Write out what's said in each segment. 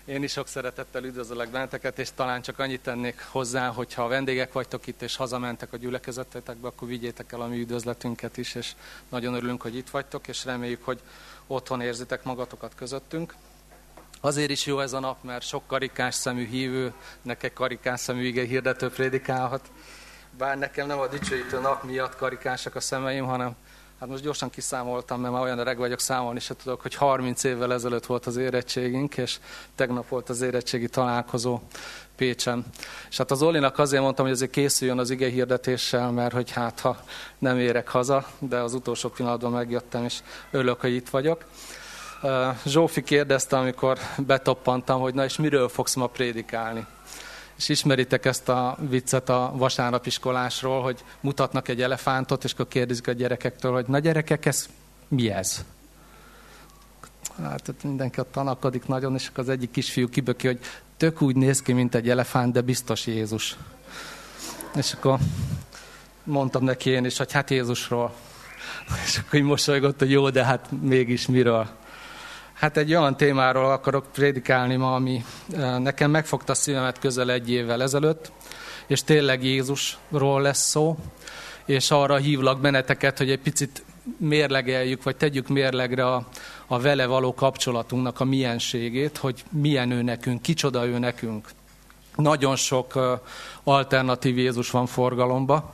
Én is sok szeretettel üdvözöllek benneteket, és talán csak annyit tennék hozzá, hogy ha vendégek vagytok itt, és hazamentek a gyülekezetetekbe, akkor vigyétek el a mi üdvözletünket is, és nagyon örülünk, hogy itt vagytok, és reméljük, hogy otthon érzitek magatokat közöttünk. Azért is jó ez a nap, mert sok karikás szemű hívőnek egy karikás szemű ige hirdető prédikálhat. Bár nekem nem a dicsőítő nap miatt karikásak a szemeim, hanem hát most gyorsan kiszámoltam, mert már olyan öreg vagyok, számolni se tudok, hogy 30 évvel ezelőtt volt az érettségünk, és tegnap volt az érettségi találkozó Pécsen. És hát az Olinak azért mondtam, hogy azért készüljön az ige hirdetéssel, mert hogy hát ha nem érek haza, de az utolsó pillanatban megjöttem, és örülök, hogy itt vagyok. Zsófi kérdezte, amikor betoppantam, hogy na és miről fogsz ma prédikálni? És ismeritek ezt a viccet a vasárnapiskolásról, hogy mutatnak egy elefántot, és akkor kérdezik a gyerekektől, hogy na gyerekek, ez mi ez? Hát mindenki ott tanakodik nagyon, és akkor az egyik kisfiú kiböki, hogy tök úgy néz ki, mint egy elefánt, de biztos Jézus. És akkor mondtam neki én is, hogy hát Jézusról. És akkor így mosolygott, hogy jó, de hát mégis miről? Hát egy olyan témáról akarok prédikálni ma, ami nekem megfogta a szívemet közel 1 évvel ezelőtt, és tényleg Jézusról lesz szó, és arra hívlak benneteket, hogy egy picit mérlegeljük, vagy tegyük mérlegre a vele való kapcsolatunknak a mienségét, hogy milyen ő nekünk, kicsoda ő nekünk. Nagyon sok alternatív Jézus van forgalomba.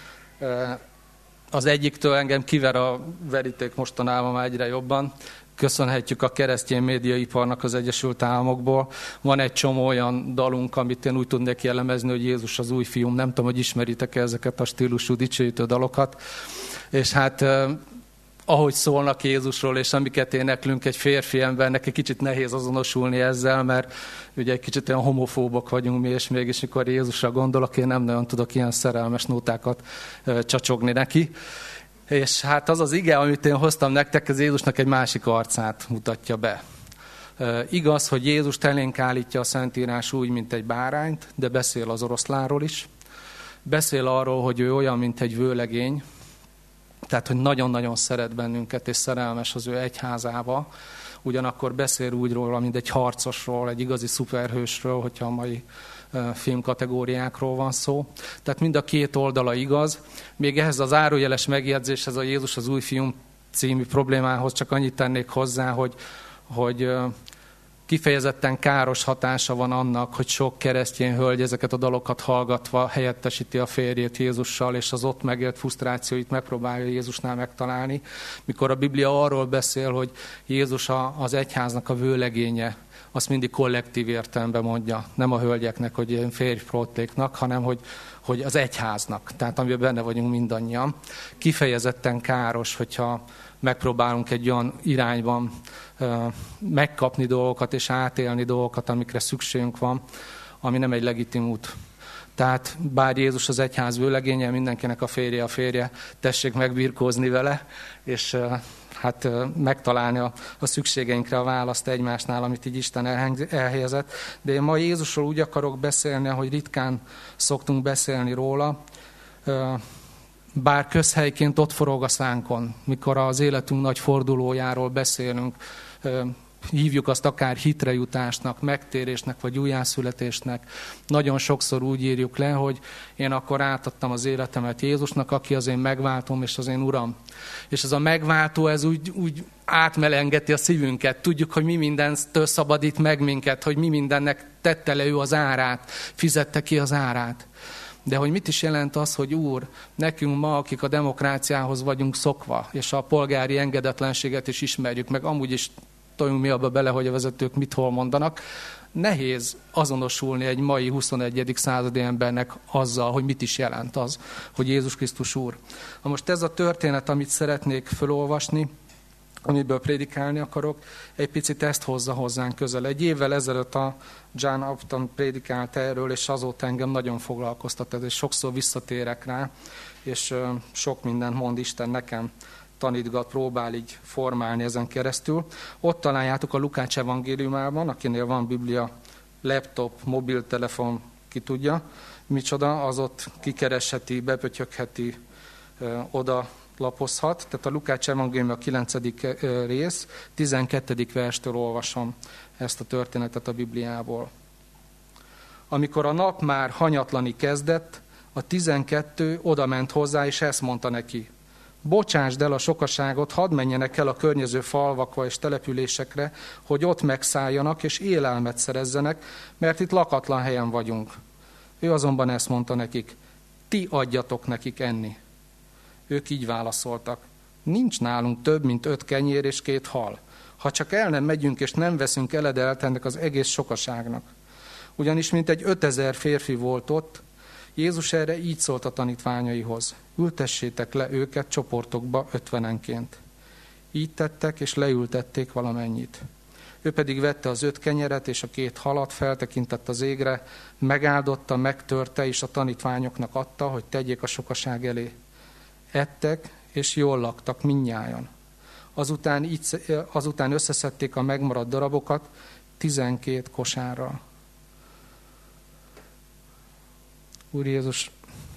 Az egyiktől engem kiver a veríték mostanában már egyre jobban. Köszönhetjük a keresztény médiaiparnak az Egyesült Államokból. Van egy csomó olyan dalunk, amit én úgy tudnék jellemezni, hogy Jézus az új fiúm. Nem tudom, hogy ismeritek-e ezeket a stílusú dicsőítő dalokat. És hát ahogy szólnak Jézusról, és amiket éneklünk, egy férfi embernek egy kicsit nehéz azonosulni ezzel, mert ugye egy kicsit olyan homofóbok vagyunk mi, és mégis mikor Jézusra gondolok, én nem nagyon tudok ilyen szerelmes nótákat csacsogni neki. És hát az az ige, amit én hoztam nektek, ez Jézusnak egy másik arcát mutatja be. Igaz, hogy Jézus elénk állítja a Szentírás úgy, mint egy bárányt, de beszél az oroszlánról is. Beszél arról, hogy ő olyan, mint egy vőlegény, tehát, hogy nagyon-nagyon szeret bennünket, és szerelmes az ő egyházába. Ugyanakkor beszél úgy róla, mint egy harcosról, egy igazi szuperhősről, hogyha a mai filmkategóriákról van szó. Tehát mind a két oldala igaz. Még ehhez az zárójeles megjegyzéshez, a Jézus az új fiúm című problémához csak annyit tennék hozzá, hogy kifejezetten káros hatása van annak, hogy sok keresztény hölgy ezeket a dalokat hallgatva helyettesíti a férjét Jézussal, és az ott megélt frusztrációit megpróbálja Jézusnál megtalálni. Mikor a Biblia arról beszél, hogy Jézus az egyháznak a vőlegénye, azt mindig kollektív értelemben mondja, nem a hölgyeknek, hogy ilyen férjflottéknak, hanem hogy az egyháznak, tehát amiben benne vagyunk mindannyian. Kifejezetten káros, hogyha megpróbálunk egy olyan irányban megkapni dolgokat és átélni dolgokat, amikre szükségünk van, ami nem egy legitim út. Tehát bár Jézus az egyház vőlegénye, mindenkinek a férje, tessék megbirkózni vele, és hát megtalálni a szükségeinkre a választ egymásnál, amit így Isten elhelyezett. De én ma Jézusról úgy akarok beszélni, ahogy ritkán szoktunk beszélni róla, bár közhelyként ott forog a szánkon, mikor az életünk nagy fordulójáról beszélünk, hívjuk azt akár hitrejutásnak, megtérésnek, vagy újjászületésnek. Nagyon sokszor úgy írjuk le, hogy én akkor átadtam az életemet Jézusnak, aki az én megváltom és az én Uram. És ez a megváltó, ez úgy átmelengeti a szívünket. Tudjuk, hogy mi mindentől szabadít meg minket, hogy mi mindennek tette le ő az árát, fizette ki az árát. De hogy mit is jelent az, hogy Úr, nekünk ma, akik a demokráciához vagyunk szokva, és a polgári engedetlenséget is ismerjük, meg amúgy is toljunk mi abba bele, hogy a vezetők mit hol mondanak, nehéz azonosulni egy mai 21. századi embernek azzal, hogy mit is jelent az, hogy Jézus Krisztus Úr. Na most ez a történet, amit szeretnék felolvasni, amiből prédikálni akarok, egy picit ezt hozza hozzánk közel. 1 évvel ezelőtt a John Upton prédikált erről, és azóta engem nagyon foglalkoztat ez, és sokszor visszatérek rá, és sok mindent mond Isten nekem, tanítgat, próbál így formálni ezen keresztül. Ott találjátok a Lukács evangéliumában, akinél van Biblia, laptop, mobiltelefon, ki tudja, micsoda, az ott kikeresheti, bepötyögheti, oda lapozhat, tehát a Lukács evangélium a 9. rész, 12. verstől olvasom ezt a történetet a Bibliából. Amikor a nap már hanyatlani kezdett, a 12 odament hozzá, és ezt mondta neki: bocsásd el a sokaságot, hadd menjenek el a környező falvakba és településekre, hogy ott megszálljanak és élelmet szerezzenek, mert itt lakatlan helyen vagyunk. Ő azonban ezt mondta nekik: ti adjatok nekik enni. Ők így válaszoltak: nincs nálunk több, mint 5 kenyér és 2 hal. Ha csak el nem megyünk és nem veszünk eledelt ennek az egész sokaságnak. Ugyanis mintegy 5000 férfi volt ott. Jézus erre így szólt a tanítványaihoz: ültessétek le őket csoportokba 50-enként. Így tettek, és leültették valamennyit. Ő pedig vette az 5 kenyeret és a 2 halat, feltekintett az égre, megáldotta, megtörte, és a tanítványoknak adta, hogy tegyék a elé. Ettek, és jól laktak mindnyájan. Azután összeszedték a megmaradt darabokat 12 kosárral. Úr Jézus,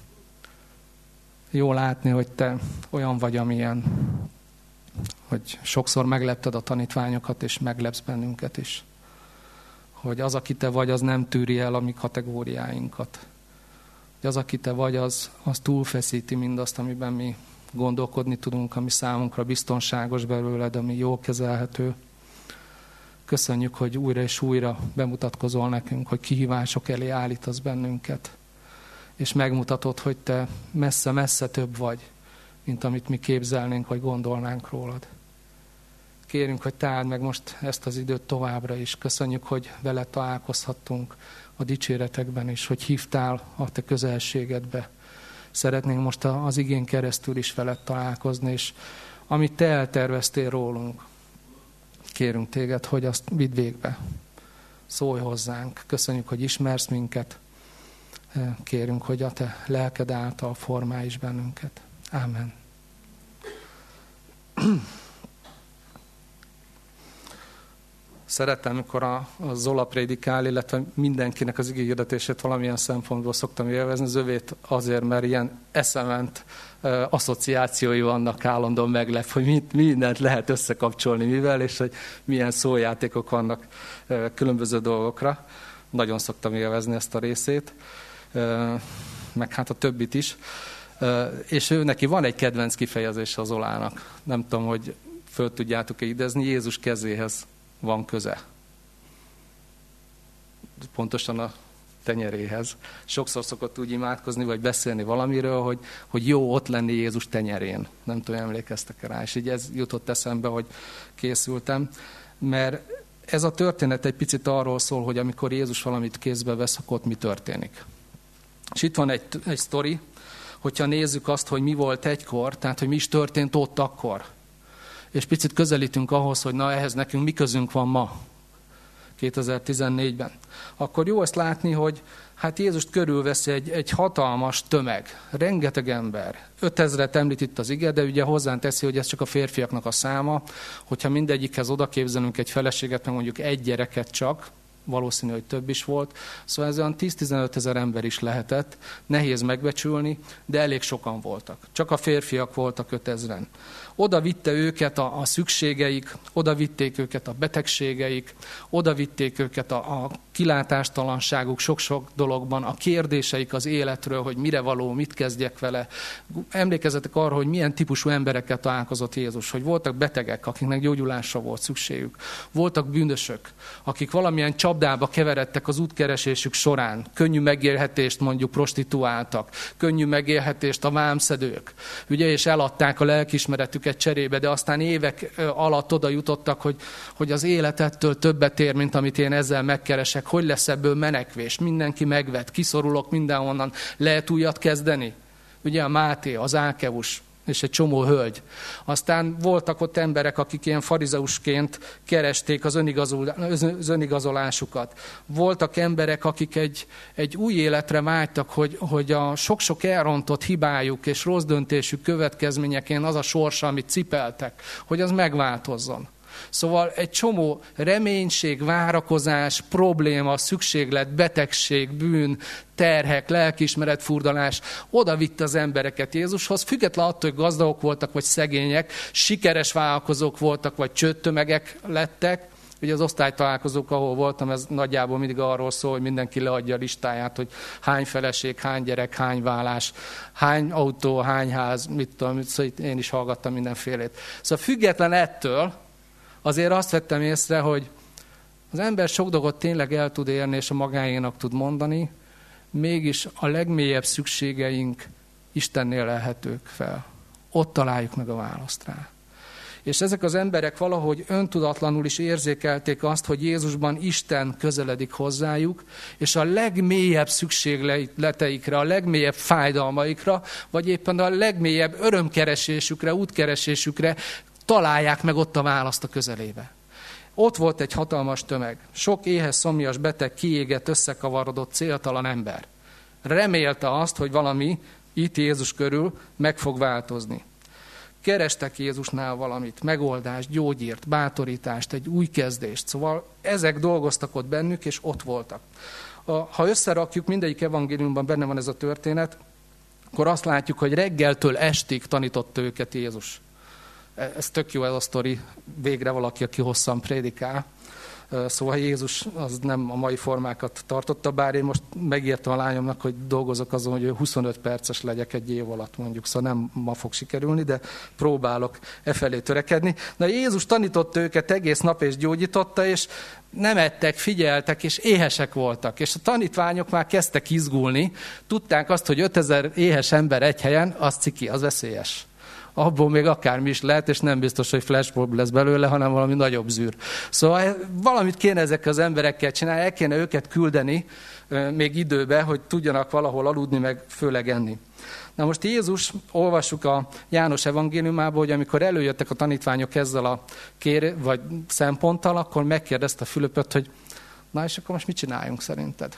jó látni, hogy Te olyan vagy, amilyen, hogy sokszor meglepted a tanítványokat, és meglepsz bennünket is. Hogy az, aki Te vagy, az nem tűri el a mi kategóriáinkat. Hogy az, aki Te vagy, az túlfeszíti mindazt, amiben mi gondolkodni tudunk, ami számunkra biztonságos belőled, ami jól kezelhető. Köszönjük, hogy újra és újra bemutatkozol nekünk, hogy kihívások elé állítasz bennünket, és megmutatod, hogy Te messze-messze több vagy, mint amit mi képzelnénk, vagy gondolnánk rólad. Kérünk, hogy Te áld meg most ezt az időt továbbra is. Köszönjük, hogy veled találkozhattunk a dicséretekben is, hogy hívtál a Te közelségedbe. Szeretnénk most az igén keresztül is veled találkozni, és amit Te elterveztél rólunk, kérünk Téged, hogy azt vidd végbe. Szólj hozzánk. Köszönjük, hogy ismersz minket. Kérünk, hogy a Te lelked által formálj is bennünket. Ámen. Szeretem, amikor a Zola prédikál, illetve mindenkinek az igéhirdetését valamilyen szempontból szoktam élvezni, az övét azért, mert ilyen eszement asszociációi vannak, állandóan meglep, hogy mindent lehet összekapcsolni mivel, és hogy milyen szójátékok vannak különböző dolgokra. Nagyon szoktam élvezni ezt a részét, meg hát a többit is. És ő neki van egy kedvenc kifejezése az Zolának. Nem tudom, hogy föl tudjátok-e idezni, Jézus kezéhez van köze. Pontosan a tenyeréhez. Sokszor szokott úgy imádkozni, vagy beszélni valamiről, hogy jó ott lenni Jézus tenyerén. Nem tudom, emlékeztek rá. És így ez jutott eszembe, hogy készültem. Mert ez a történet egy picit arról szól, hogy amikor Jézus valamit kézbe vesz, akkor ott mi történik. És itt van egy sztori, hogyha nézzük azt, hogy mi volt egykor, tehát hogy mi is történt ott akkor. És picit közelítünk ahhoz, hogy na ehhez nekünk mi közünk van ma, 2014-ben. Akkor jó azt látni, hogy hát Jézust körülveszi egy hatalmas tömeg, rengeteg ember. 5000-et említ itt az ige, de ugye hozzá teszi, hogy ez csak a férfiaknak a száma. Hogyha mindegyikhez oda képzelünk egy feleséget, meg mondjuk egy gyereket csak, valószínű, hogy több is volt. Szóval ez olyan 10-15 ezer ember is lehetett. Nehéz megbecsülni, de elég sokan voltak. Csak a férfiak voltak 5000-en. Oda vitte őket a szükségeik, oda vitték őket a betegségeik, oda vitték őket a kilátástalanságuk sok-sok dologban, a kérdéseik az életről, hogy mire való, mit kezdjek vele. Emlékezzetek arra, hogy milyen típusú emberekkel találkozott Jézus, hogy voltak betegek, akiknek gyógyulásra volt szükségük. Voltak bűnösök, akik valamilyen csapdába keveredtek az útkeresésük során. Könnyű megélhetést mondjuk prostituáltak, könnyű megélhetést a vámszedők, ugye, és eladták a lelkiismeretüket cserébe, de aztán évek alatt oda jutottak, hogy az élet ettől többet ér, mint amit én ezzel megkeresek. Hogy lesz ebből menekvés? Mindenki megvet, kiszorulok mindenhonnan. Lehet újat kezdeni? Ugye a Máté, az Ákeus és egy csomó hölgy. Aztán voltak ott emberek, akik ilyen farizeusként keresték az önigazolásukat. Voltak emberek, akik egy új életre vágytak, hogy a sok-sok elrontott hibájuk és rossz döntésük következményeként az a sorsa, amit cipeltek, hogy az megváltozzon. Szóval egy csomó reménység, várakozás, probléma, szükséglet, betegség, bűn, terhek, lelkiismeret furdalás oda vitte az embereket Jézushoz, független attól, hogy gazdagok voltak, vagy szegények, sikeres vállalkozók voltak, vagy csődtömegek lettek. Ugye az osztálytalálkozók, ahol voltam, ez nagyjából mindig arról szól, hogy mindenki leadja a listáját, hogy hány feleség, hány gyerek, hány vállás, hány autó, hány ház, mit tudom, szóval én is hallgattam mindenfélét. Szóval független ettől azért azt vettem észre, hogy az ember sok dolgot tényleg el tud érni, és a magáénak tud mondani, mégis a legmélyebb szükségeink Istennél lehetők fel. Ott találjuk meg a választ rá. És ezek az emberek valahogy öntudatlanul is érzékelték azt, hogy Jézusban Isten közeledik hozzájuk, és a legmélyebb szükségleteikre, a legmélyebb fájdalmaikra, vagy éppen a legmélyebb örömkeresésükre, útkeresésükre találják meg ott a választ a közelébe. Ott volt egy hatalmas tömeg, sok éhes, szomjas, beteg, kiégett, összekavarodott, céltalan ember. Remélte azt, hogy valami itt Jézus körül meg fog változni. Kerestek Jézusnál valamit, megoldást, gyógyírt, bátorítást, egy új kezdést. Szóval ezek dolgoztak ott bennük, és ott voltak. Ha összerakjuk, mindegyik evangéliumban benne van ez a történet, akkor azt látjuk, hogy reggeltől estig tanította őket Jézus. Ez tök jó ez a sztori, végre valaki, aki hosszan prédikál. Szóval Jézus az nem a mai formákat tartotta, bár én most megírtam a lányomnak, hogy dolgozok azon, hogy 25 perces legyek egy év alatt mondjuk, szóval nem ma fog sikerülni, de próbálok efelé törekedni. Na Jézus tanította őket egész nap és gyógyította, és nem ettek, figyeltek, és éhesek voltak. És a tanítványok már kezdtek izgulni, tudták azt, hogy 5000 éhes ember egy helyen, az ciki, az veszélyes. Abból még akármi is lehet, és nem biztos, hogy flashmob lesz belőle, hanem valami nagyobb zűr. Szóval valamit kéne ezekkel az emberekkel csinálni, el kéne őket küldeni még időbe, hogy tudjanak valahol aludni, meg főleg enni. Na most Jézus, olvassuk a János evangéliumából, hogy amikor előjöttek a tanítványok ezzel a vagy szemponttal, akkor megkérdezte Fülöpöt, hogy na és akkor most mit csináljunk szerinted?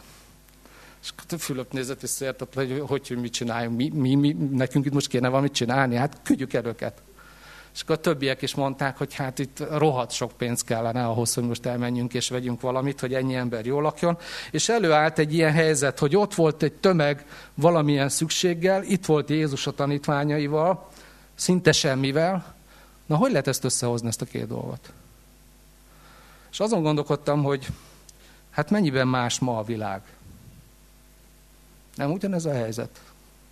És akkor Fülöp nézett visszaértett, hogy mit csináljunk, nekünk itt most kéne valamit csinálni, hát küldjük el őket. És akkor a többiek is mondták, hogy hát itt rohadt sok pénz kellene ahhoz, hogy most elmenjünk és vegyünk valamit, hogy ennyi ember jól lakjon. És előállt egy ilyen helyzet, hogy ott volt egy tömeg valamilyen szükséggel, itt volt Jézus a tanítványaival, szinte semmivel. Na, hogy lehet ezt összehozni, ezt a két dolgot? És azon gondolkodtam, hogy hát mennyiben más ma a világ. Nem ugyanez a helyzet?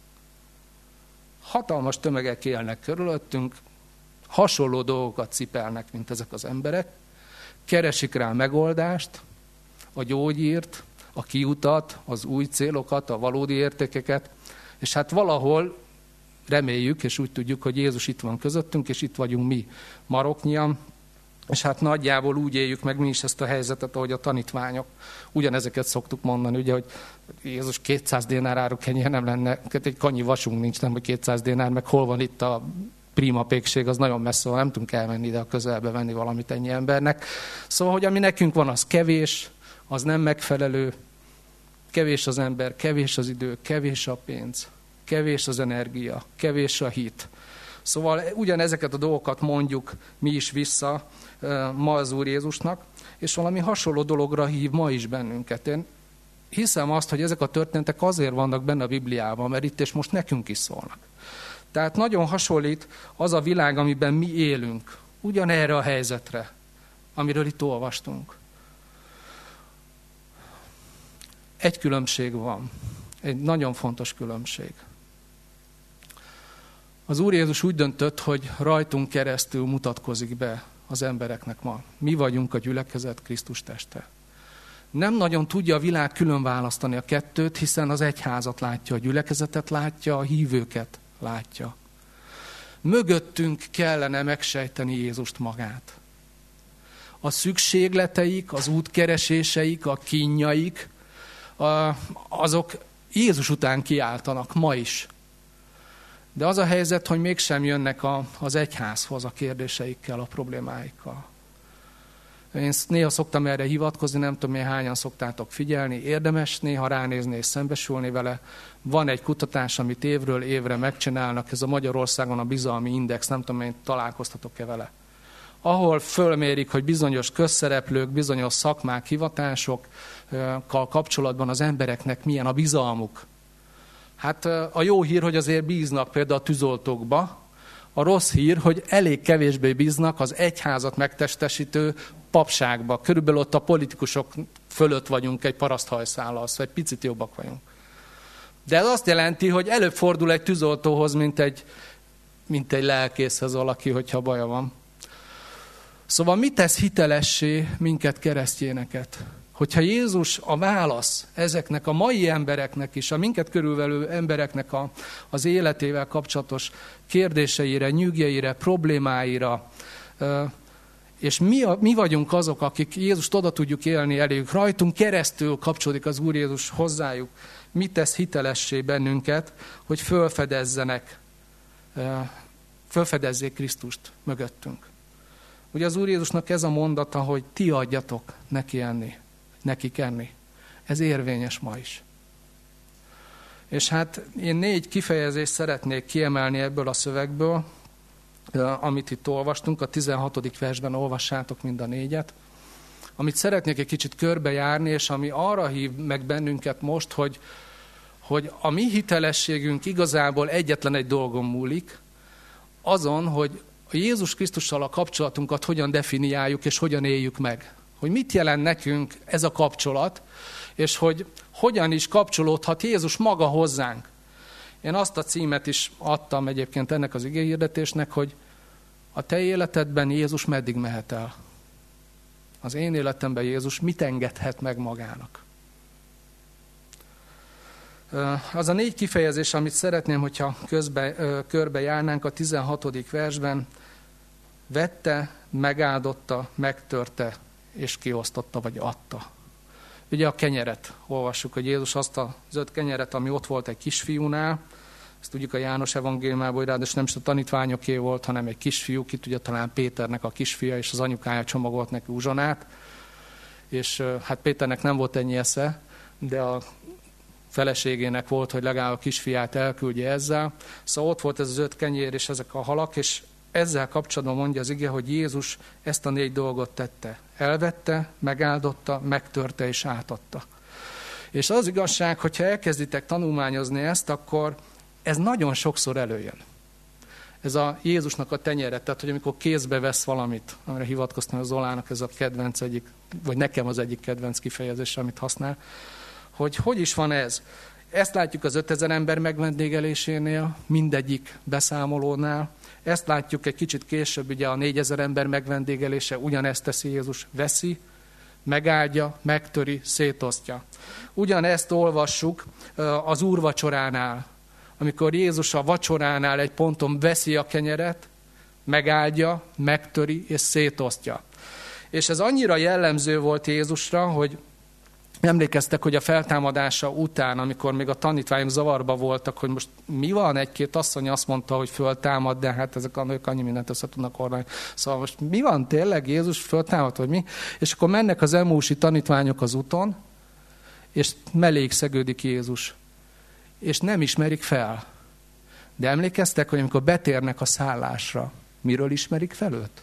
Hatalmas tömegek élnek körülöttünk, hasonló dolgokat cipelnek, mint ezek az emberek, keresik rá megoldást, a gyógyírt, a kiutat, az új célokat, a valódi értékeket, és hát valahol reméljük, és úgy tudjuk, hogy Jézus itt van közöttünk, és itt vagyunk mi maroknyian, és hát nagyjából úgy éljük meg mi is ezt a helyzetet, ahogy a tanítványok. Ugyanezeket szoktuk mondani, ugye, hogy Jézus 200 dénár áru kenyér nem lenne, egy kannyi vasunk nincs, nem, hogy 200 dénár, meg hol van itt a prima pékség, az nagyon messze van, nem tudunk elmenni ide a közelbe venni valamit ennyi embernek. Szóval, hogy ami nekünk van, az kevés, az nem megfelelő, kevés az ember, kevés az idő, kevés a pénz, kevés az energia, kevés a hit. Szóval ugyanezeket a dolgokat mondjuk mi is vissza ma az Úr Jézusnak, és valami hasonló dologra hív ma is bennünket. Én hiszem azt, hogy ezek a történetek azért vannak benne a Bibliában, mert itt és most nekünk is szólnak. Tehát nagyon hasonlít az a világ, amiben mi élünk, ugyanerre a helyzetre, amiről itt olvastunk. Egy különbség van, egy nagyon fontos különbség. Az Úr Jézus úgy döntött, hogy rajtunk keresztül mutatkozik be az embereknek ma. Mi vagyunk a gyülekezet, Krisztus teste. Nem nagyon tudja a világ külön választani a kettőt, hiszen az egyházat látja, a gyülekezetet látja, a hívőket látja. Mögöttünk kellene megsejteni Jézust magát. A szükségleteik, az útkereséseik, a kínjaik, azok Jézus után kiáltanak ma is. De az a helyzet, hogy mégsem jönnek az egyházhoz a kérdéseikkel, a problémáikkal. Én néha szoktam erre hivatkozni, nem tudom, hányan szoktátok figyelni, érdemes néha ránézni és szembesülni vele. Van egy kutatás, amit évről évre megcsinálnak, ez a Magyarországon a bizalmi index, nem tudom, én találkoztatok-e vele. ahol fölmérik, hogy bizonyos közszereplők, bizonyos szakmák, hivatásokkal kapcsolatban az embereknek milyen a bizalmuk. Hát a jó hír, hogy azért bíznak például a tűzoltókba, a rossz hír, hogy elég kevésbé bíznak az egyházat megtestesítő papságba. Körülbelül ott a politikusok fölött vagyunk egy paraszthajszállal, szóval egy picit jobbak vagyunk. De ez azt jelenti, hogy előbb fordul egy tűzoltóhoz, mint egy lelkészhez valaki, hogyha baja van. Szóval mi tesz hitelessé minket, keresztjéneket? Hogyha Jézus a válasz ezeknek a mai embereknek is, a minket körülvelő embereknek az életével kapcsolatos kérdéseire, nyűgjeire, problémáira, és mi vagyunk azok, akik Jézust oda tudjuk élni eléjük, rajtunk keresztül kapcsolódik az Úr Jézus hozzájuk. Mit tesz hitelessé bennünket, hogy fölfedezzék Krisztust mögöttünk. Ugye az Úr Jézusnak ez a mondata, hogy ti adjatok nekik enni. Ez érvényes ma is. És hát én 4 kifejezést szeretnék kiemelni ebből a szövegből, amit itt olvastunk, a 16. versben olvassátok mind a 4-et, amit szeretnék egy kicsit körbejárni, és ami arra hív meg bennünket most, hogy a mi hitelességünk igazából egyetlen egy dolgon múlik, azon, hogy a Jézus Krisztussal a kapcsolatunkat hogyan definiáljuk és hogyan éljük meg. Hogy mit jelent nekünk ez a kapcsolat, és hogy hogyan is kapcsolódhat Jézus maga hozzánk. Én azt a címet is adtam egyébként ennek az igéhirdetésnek, hogy a te életedben Jézus meddig mehet el? Az én életemben Jézus mit engedhet meg magának? Az a 4 kifejezés, amit szeretném, hogyha körbe járnánk a 16. versben, vette, megáldotta, megtörte, és kiosztotta, vagy adta. Ugye a kenyeret olvassuk, hogy Jézus azt az 5 kenyeret, ami ott volt egy kisfiúnál, ezt tudjuk a János evangéliumában, hogy ráadásul nem is a tanítványoké volt, hanem egy kisfiú, ki tudja, talán Péternek a kisfia, és az anyukája csomagolt neki uzsonát, és hát Péternek nem volt ennyi esze, de a feleségének volt, hogy legalább a kisfiát elküldje ezzel. Szóval ott volt ez az 5 kenyér és ezek a halak, és ezzel kapcsolatban mondja az ige, hogy Jézus ezt a 4 dolgot tette. Elvette, megáldotta, megtörte és átadta. És az igazság, hogyha elkezditek tanulmányozni ezt, akkor ez nagyon sokszor előjön. Ez a Jézusnak a tenyere, tehát hogy amikor kézbe vesz valamit, amire hivatkoztam, az Zolának ez a kedvenc egyik, vagy nekem az egyik kedvenc kifejezés, amit használ, hogy is van ez. Ezt látjuk az 5000 ember megvendégelésénél, mindegyik beszámolónál. Ezt látjuk egy kicsit később, ugye a 4000 ember megvendégelése, ugyanezt teszi Jézus, veszi, megáldja, megtöri, szétosztja. Ugyanezt olvassuk az úrvacsoránál, amikor Jézus a vacsoránál egy ponton veszi a kenyeret, megáldja, megtöri és szétosztja. És ez annyira jellemző volt Jézusra, hogy emlékeztek, hogy a feltámadása után, amikor még a tanítványok zavarba voltak, hogy most mi van, 1-2 asszony azt mondta, hogy föltámad, de hát ezek a nők annyi mindent össze tudnak orrani. Szóval most mi van tényleg, Jézus föltámad, vagy mi? És akkor mennek az emmaúsi tanítványok az úton, és melléig szegődik Jézus. És nem ismerik fel. De emlékeztek, hogy amikor betérnek a szállásra, miről ismerik fel őt?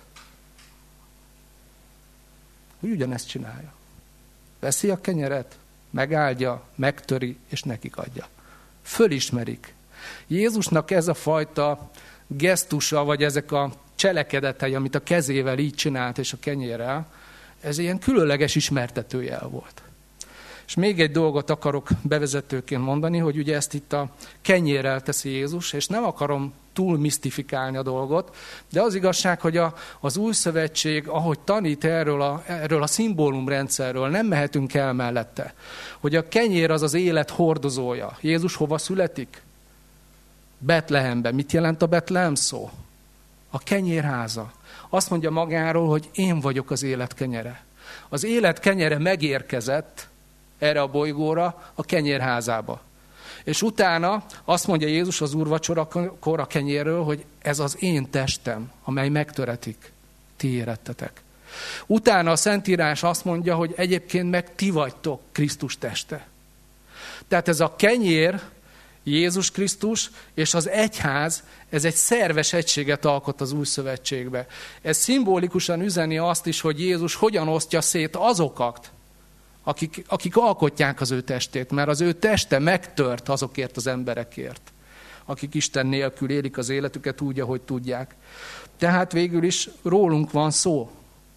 Hogy ugyanezt csinálja. Veszi a kenyeret, megáldja, megtöri, és nekik adja. Fölismerik. Jézusnak ez a fajta gesztusa, vagy ezek a cselekedetei, amit a kezével így csinált, és a kenyérrel, ez ilyen különleges ismertetőjel volt. És még egy dolgot akarok bevezetőként mondani, hogy ugye ezt itt a kenyérrel teszi Jézus, és nem akarom túl misztifikálni a dolgot, de az igazság, hogy az új szövetség, ahogy tanít erről a szimbólumrendszerről, nem mehetünk el mellette. Hogy a kenyér az az élet hordozója. Jézus hova születik? Betlehemben. Mit jelent a Betlehem szó? A kenyérháza. Azt mondja magáról, hogy én vagyok az élet kenyere. Az élet kenyere megérkezett erre a bolygóra, a kenyérházába. És utána azt mondja Jézus az úrvacsorakor a kenyérről, hogy ez az én testem, amely megtöretik. Ti érettetek. Utána a Szentírás azt mondja, hogy egyébként meg ti vagytok Krisztus teste. Tehát ez a kenyér Jézus Krisztus és az egyház, ez egy szerves egységet alkot az új szövetségbe. Ez szimbolikusan üzeni azt is, hogy Jézus hogyan osztja szét azokat, akik alkotják az ő testét, mert az ő teste megtört azokért az emberekért, akik Isten nélkül élik az életüket úgy, ahogy tudják. Tehát végül is rólunk van szó.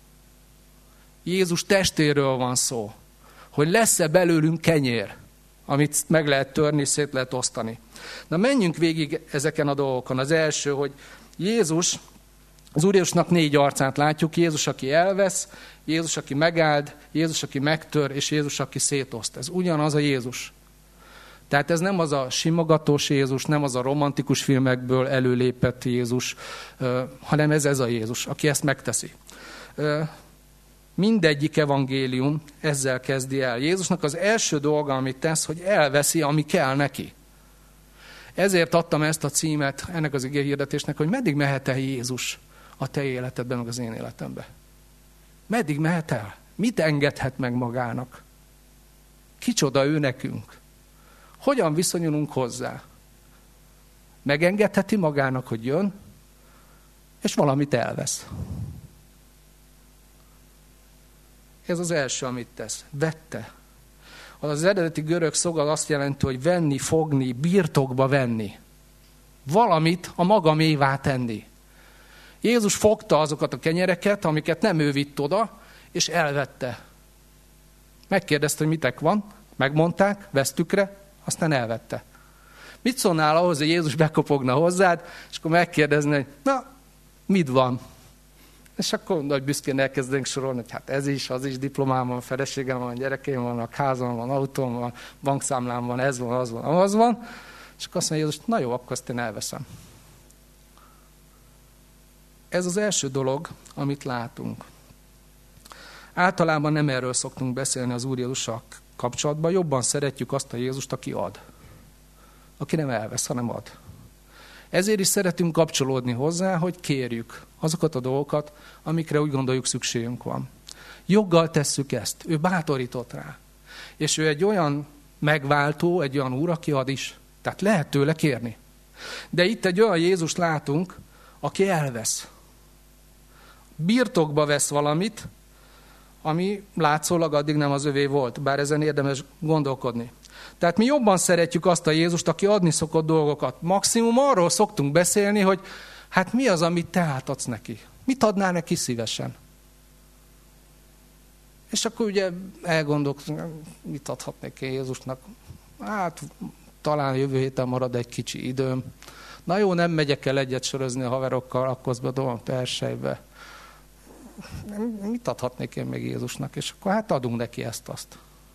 Jézus testéről van szó, hogy lesz-e belőlünk kenyér, amit meg lehet törni, szét lehet osztani. Na menjünk végig ezeken a dolgokon. Az első, hogy Jézus, az Úr Jézusnak 4 arcát látjuk. Jézus, aki elvesz, Jézus, aki megáld, Jézus, aki megtör, és Jézus, aki szétoszt. Ez ugyanaz a Jézus. Tehát ez nem az a simogatós Jézus, nem az a romantikus filmekből előlépett Jézus, hanem ez a Jézus, aki ezt megteszi. Mindegyik evangélium ezzel kezdi el. Jézusnak az első dolga, amit tesz, hogy elveszi, ami kell neki. Ezért adtam ezt a címet ennek az igéhirdetésnek, hogy meddig mehet el Jézus a te életedben, meg az én életemben. Meddig mehet el? Mit engedhet meg magának? Kicsoda ő nekünk? Hogyan viszonyulunk hozzá? Megengedheti magának, hogy jön, és valamit elvesz. Ez az első, amit tesz. Vette. Az eredeti görög szó azt jelenti, hogy venni, fogni, birtokba venni. Valamit a magamévá tenni. Jézus fogta azokat a kenyereket, amiket nem ő vitt oda, és elvette. Megkérdezte, hogy mitek van, megmondták, vesztükre, aztán elvette. Mit szólnál ahhoz, hogy Jézus bekopogna hozzád, és akkor megkérdezne, hogy na, mit van? És akkor nagy büszkén elkezdenénk sorolni, hogy hát ez is, az is, diplomám van, feleségem van, gyerekeim vannak, házam van, autóm van, bankszámlám van, ez van, az van, az van. És akkor azt mondja Jézus, na jó, akkor azt én elveszem. Ez az első dolog, amit látunk. Általában nem erről szoktunk beszélni az Úr Jézussal kapcsolatban, jobban szeretjük azt a Jézust, aki ad. Aki nem elvesz, hanem ad. Ezért is szeretünk kapcsolódni hozzá, hogy kérjük azokat a dolgokat, amikre úgy gondoljuk szükségünk van. Joggal tesszük ezt. Ő bátorított rá. És ő egy olyan megváltó, egy olyan úr, aki ad is. Tehát lehet tőle kérni. De itt egy olyan Jézust látunk, aki elvesz. Birtokba vesz valamit, ami látszólag addig nem az övé volt, bár ezen érdemes gondolkodni. Tehát mi jobban szeretjük azt a Jézust, aki adni szokott dolgokat. Maximum arról szoktunk beszélni, hogy hát mi az, amit te átadsz neki? Mit adnál neki szívesen? És akkor ugye elgondolkozunk, mit adhatnék én Jézusnak? Hát talán jövő héten marad egy kicsi időm. Na jó, nem megyek el egyet sörözni a haverokkal, Rakkoszba, Persejbe. Mit adhatnék én még Jézusnak? És akkor hát adunk neki ezt-azt.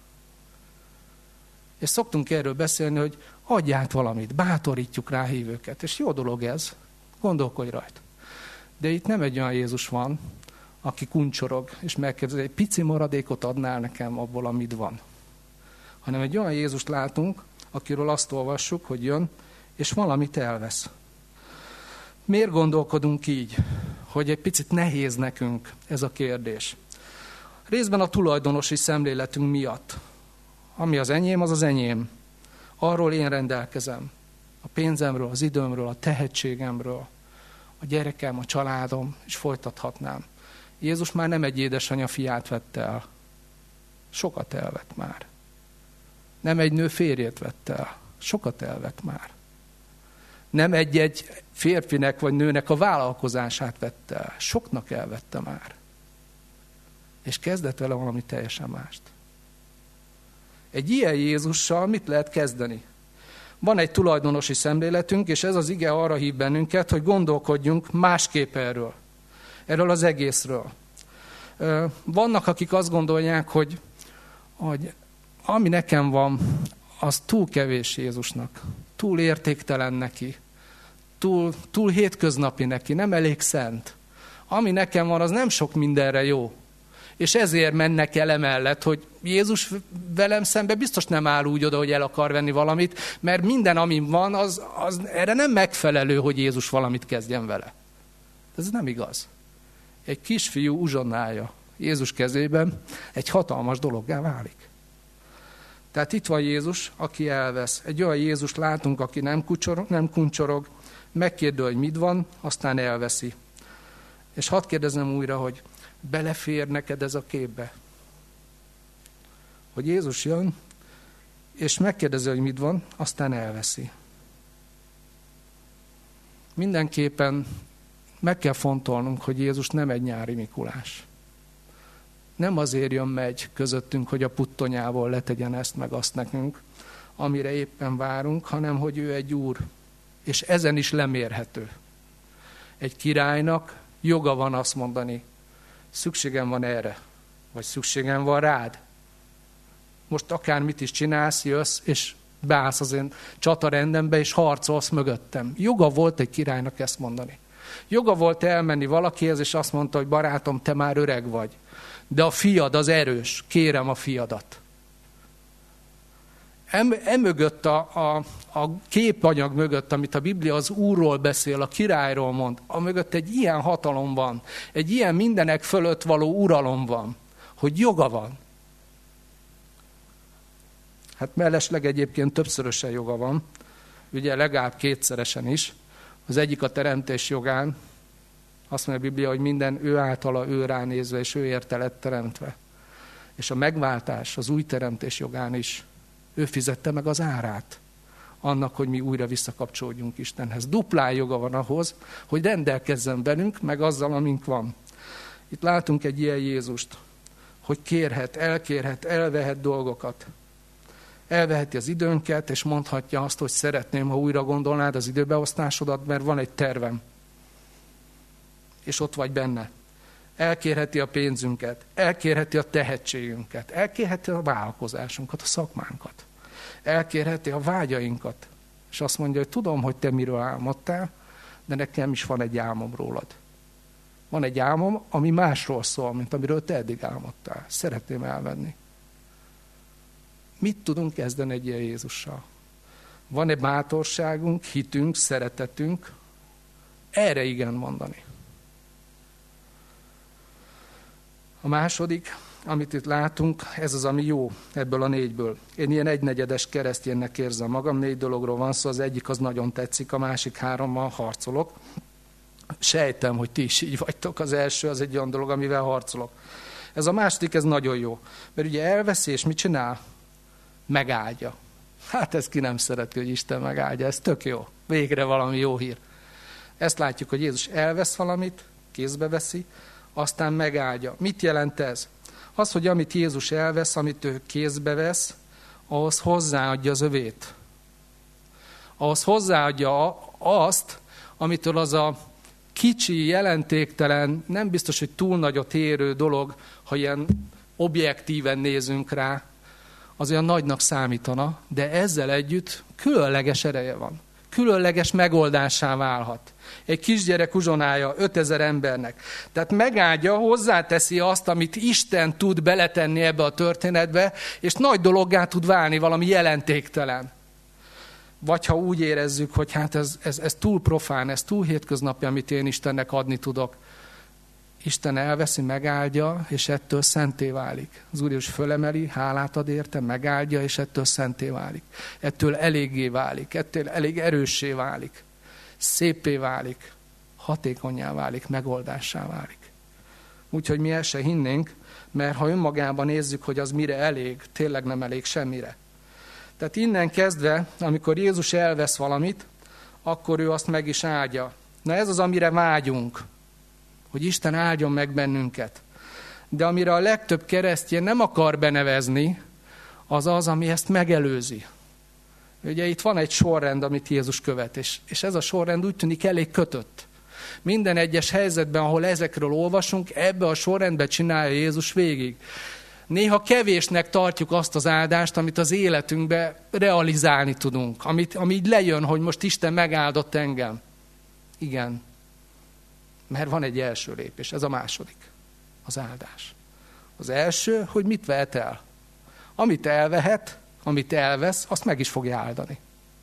És szoktunk erről beszélni, hogy adj át valamit, bátorítjuk rá hívőket. És jó dolog ez, gondolkodj rajta. De itt nem egy olyan Jézus van, aki kuncsorog, és megkérdezi, egy pici maradékot adnál nekem abból, amit van. Hanem egy olyan Jézust látunk, akiről azt olvassuk, hogy jön, és valamit elvesz. Miért gondolkodunk így, hogy egy picit nehéz nekünk ez a kérdés? Részben a tulajdonosi szemléletünk miatt. Ami az enyém, az az enyém. Arról én rendelkezem. A pénzemről, az időmről, a tehetségemről, a gyerekem, a családom, és folytathatnám. Jézus már nem egy édesanyja fiát vette el. Sokat elvett már. Nem egy nő férjét vette el. Sokat elvett már. Nem egy férfinek vagy nőnek a vállalkozását vette el. Soknak elvette már. És kezdett vele valami teljesen mást. Egy ilyen Jézussal mit lehet kezdeni? Van egy tulajdonosi szemléletünk, és ez az ige arra hív bennünket, hogy gondolkodjunk másképp erről. Erről az egészről. Vannak, akik azt gondolják, hogy ami nekem van, az túl kevés Jézusnak. Túl értéktelen neki. Túl hétköznapi neki, nem elég szent. Ami nekem van, az nem sok mindenre jó. És ezért mennek el emellett, hogy Jézus velem szemben biztos nem áll úgy oda, hogy el akar venni valamit, mert minden, amin van, az erre nem megfelelő, hogy Jézus valamit kezdjen vele. Ez nem igaz. Egy kisfiú uzsonnája Jézus kezében egy hatalmas dologgá válik. Tehát itt van Jézus, aki elvesz. Egy olyan Jézust látunk, aki nem kuncsorog, megkérdő, hogy mit van, aztán elveszi. És hadd kérdezem újra, hogy belefér neked ez a képbe? Hogy Jézus jön, és megkérdezi, hogy mit van, aztán elveszi. Mindenképpen meg kell fontolnunk, hogy Jézus nem egy nyári Mikulás. Nem azért jön megy közöttünk, hogy a puttonyából letegyen ezt meg azt nekünk, amire éppen várunk, hanem hogy ő egy úr, és ezen is lemérhető. Egy királynak joga van azt mondani, szükségem van erre, vagy szükségem van rád. Most akármit is csinálsz, jössz, és beállsz az én csatarendembe, és harcolsz mögöttem. Joga volt egy királynak ezt mondani. Joga volt elmenni valakihez, és azt mondta, hogy barátom, te már öreg vagy. De a fiad az erős, kérem a fiadat. Emögött a képanyag mögött, amit a Biblia az úrról beszél, a királyról mond, amögött egy ilyen hatalom van, egy ilyen mindenek fölött való uralom van, hogy joga van. Hát mellesleg egyébként többszörösen joga van, ugye legalább kétszeresen is. Az egyik a teremtés jogán, azt mondja a Biblia, hogy minden ő általa, ő ránézve, és ő érte lett teremtve. És a megváltás, az új teremtés jogán is ő fizette meg az árát annak, hogy mi újra visszakapcsolódjunk Istenhez. Duplán joga van ahhoz, hogy rendelkezzen velünk, meg azzal, amink van. Itt látunk egy ilyen Jézust, hogy kérhet, elkérhet, elvehet dolgokat. Elveheti az időnket, és mondhatja azt, hogy szeretném, ha újra gondolnád az időbeosztásodat, mert van egy tervem. És ott vagy benne. Elkérheti a pénzünket, elkérheti a tehetségünket, elkérheti a vállalkozásunkat, a szakmánkat. Elkérheti a vágyainkat. És azt mondja, hogy tudom, hogy te miről álmodtál, de nekem is van egy álmom rólad. Van egy álmom, ami másról szól, mint amiről te eddig álmodtál. Szeretném elvenni. Mit tudunk kezdeni egy ilyen Jézussal? Van-e bátorságunk, hitünk, szeretetünk? Erre igen mondani. A második, amit itt látunk, ez az, ami jó ebből a 4-ből. Én ilyen 1/4 kereszténynek érzem magam, 4 dologról van szó, az egyik az nagyon tetszik, a másik 3-mal harcolok. Sejtem, hogy ti is így vagytok, az első az egy olyan dolog, amivel harcolok. Ez a második, ez nagyon jó. Mert ugye elveszi, és mit csinál? Megáldja. Hát ezt ki nem szereti, hogy Isten megáldja, ez tök jó. Végre valami jó hír. Ezt látjuk, hogy Jézus elvesz valamit, kézbe veszi, aztán megáldja. Mit jelent ez? Az, hogy amit Jézus elvesz, amit ő kézbe vesz, ahhoz hozzáadja az övét. Ahhoz hozzáadja azt, amitől az a kicsi, jelentéktelen, nem biztos, hogy túl nagyot érő dolog, ha ilyen objektíven nézünk rá, az olyan nagynak számítana, de ezzel együtt különleges ereje van. Különleges megoldásá válhat. Egy kisgyerek uzsonája 5000 embernek. Tehát megáldja, hozzáteszi azt, amit Isten tud beletenni ebbe a történetbe, és nagy dologgá tud válni, valami jelentéktelen. Vagy ha úgy érezzük, hogy hát ez túl profán, ez túl hétköznapi, amit én Istennek adni tudok. Isten elveszi, megáldja, és ettől szenté válik. Az Úr Jézus fölemeli, hálát ad érte, megáldja, és ettől szenté válik. Ettől eléggé válik, ettől elég erőssé válik. Szépé válik, hatékonnyá válik, megoldássá válik. Úgyhogy mi el se hinnénk, mert ha önmagában nézzük, hogy az mire elég, tényleg nem elég semmire. Tehát innen kezdve, amikor Jézus elvesz valamit, akkor ő azt meg is áldja. Na ez az, amire vágyunk, hogy Isten áldjon meg bennünket. De amire a legtöbb keresztény nem akar benevezni, az az, ami ezt megelőzi. Ugye itt van egy sorrend, amit Jézus követ, és ez a sorrend úgy tűnik elég kötött. Minden egyes helyzetben, ahol ezekről olvasunk, ebbe a sorrendbe csinálja Jézus végig. Néha kevésnek tartjuk azt az áldást, amit az életünkbe realizálni tudunk, ami így lejön, hogy most Isten megáldott engem. Igen. Mert van egy első lépés, ez a második, az áldás. Az első, hogy mit vehet el. Amit elvehet, amit elvesz, azt meg is fogja áldani.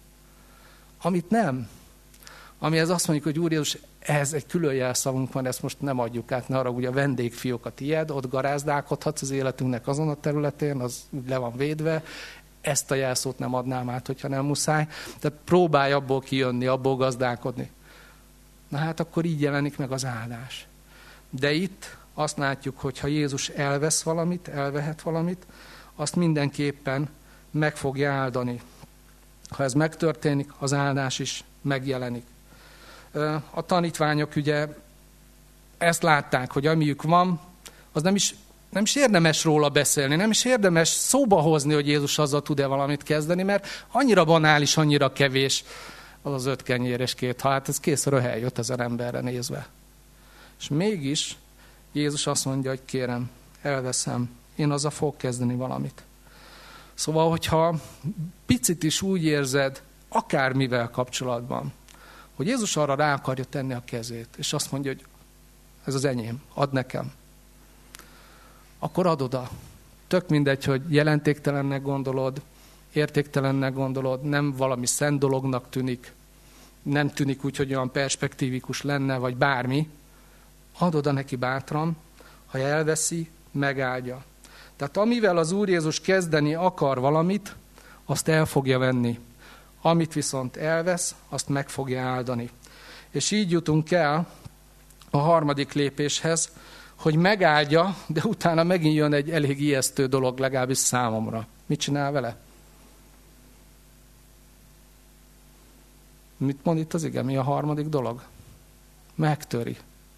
Amit nem, amihez azt mondjuk, hogy Úr Jézus, ehhez egy külön jelszavunk van, ezt most nem adjuk át, ne haragudj, a vendégfiók a tiéd, ott garázdálkodhatsz az életünknek azon a területén, az le van védve, ezt a jelszót nem adnám át, hogyha nem muszáj. Tehát próbálj abból kijönni, abból gazdálkodni. Na hát akkor így jelenik meg az áldás. De itt azt látjuk, hogy ha Jézus elvesz valamit, elvehet valamit, azt mindenképpen meg fogja áldani. Ha ez megtörténik, az áldás is megjelenik. A tanítványok ugye ezt látták, hogy amiük van, az nem is érdemes róla beszélni, nem is érdemes szóba hozni, hogy Jézus azzal tud-e valamit kezdeni, mert annyira banális, annyira kevés az 5 kenyér és 2 hal. Hát ez kész röhely 5000 emberre nézve. És mégis Jézus azt mondja, hogy kérem, elveszem, én azzal fogok kezdeni valamit. Szóval, hogyha picit is úgy érzed, akármivel kapcsolatban, hogy Jézus arra rá akarja tenni a kezét, és azt mondja, hogy ez az enyém, add nekem, akkor add oda. Tök mindegy, hogy jelentéktelennek gondolod, értéktelennek gondolod, nem valami szent dolognak tűnik, nem tűnik úgy, hogy olyan perspektívikus lenne, vagy bármi, add oda neki bátran, ha elveszi, megáldja. Tehát amivel az Úr Jézus kezdeni akar valamit, azt el fogja venni. Amit viszont elvesz, azt meg fogja áldani. És így jutunk el a 3. lépéshez, hogy megáldja, de utána megint jön egy elég ijesztő dolog, legalábbis számomra. Mit csinál vele? Mit mond itt az ige? Mi a 3. dolog? Megtöri.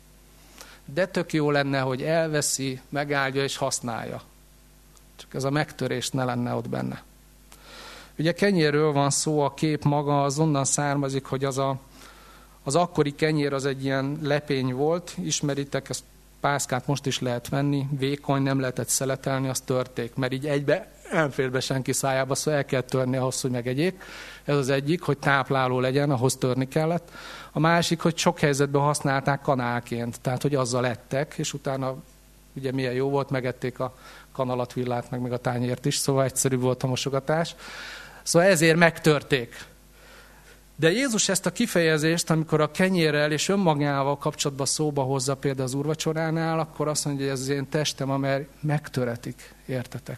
De tök jó lenne, hogy elveszi, megáldja és használja. Csak ez a megtörés ne lenne ott benne. Ugye kenyérről van szó, a kép maga az onnan származik, hogy az akkori kenyér az egy ilyen lepény volt, ismeritek, ezt pászkát most is lehet venni, vékony, nem lehetett szeletelni, azt törték, mert így egybe nem fér be senki szájába, szóval el kell törni ahhoz, hogy megegyék. Ez az egyik, hogy tápláló legyen, ahhoz törni kellett. A másik, hogy sok helyzetben használták kanálként, tehát hogy azzal ettek, és utána ugye milyen jó volt, megették a kanalatvillát, meg a tányért is, szóval egyszerű volt a mosogatás. Szóval ezért megtörték. De Jézus ezt a kifejezést, amikor a kenyérrel és önmagával kapcsolatban szóba hozza például az úrvacsoránál, akkor azt mondja, hogy ez az én testem, amely megtöretik, értetek?